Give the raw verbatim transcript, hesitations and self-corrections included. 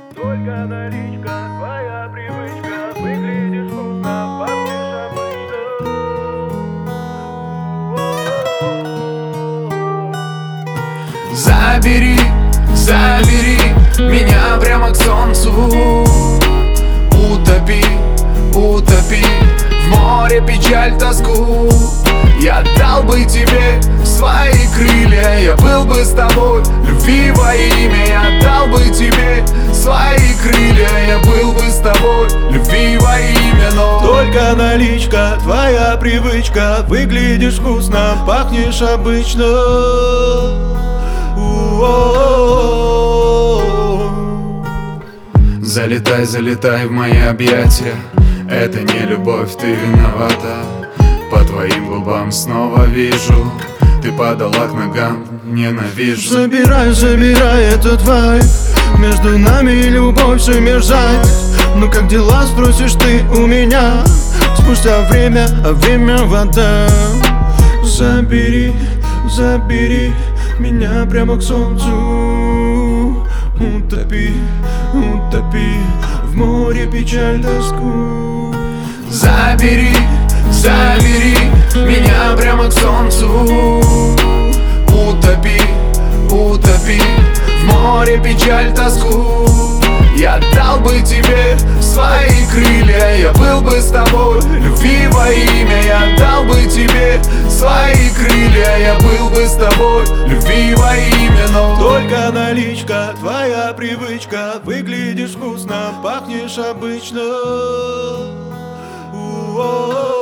Только наличка, твоя привычка. Выглядишь вкусно, пахнешь обычно. Забери, забери меня прямо к солнцу. Утопи, утопи в море печаль, тоску. Я дал бы тебе свои крылья, я был бы с тобой любви во имя. Я дал бы тебе свои крылья, я был бы с тобой любви во имя. Но только наличка, твоя привычка. Выглядишь вкусно, пахнешь обычно. залетай, залетай в мои объятия. Это не любовь, ты виновата. По твоим губам снова вижу, ты падала к ногам, ненавижу. Забирай, забирай этот вайб. Между нами любовь все мерзать. Ну как дела, спросишь ты у меня. Спустя время, а время вода. Забери, забери меня прямо к солнцу. Утопи, утопи в море печаль, тоску. Забери, забери меня прямо к солнцу. Утопи, утопи в море печаль, тоску. Я дал бы тебе свои крылья, я был бы с тобой любви во имя. Я дал бы тебе свои крылья, я был бы с тобой любви во имя. Но только наличка, твоя привычка. Выглядишь вкусно, пахнешь обычно. У-о-о.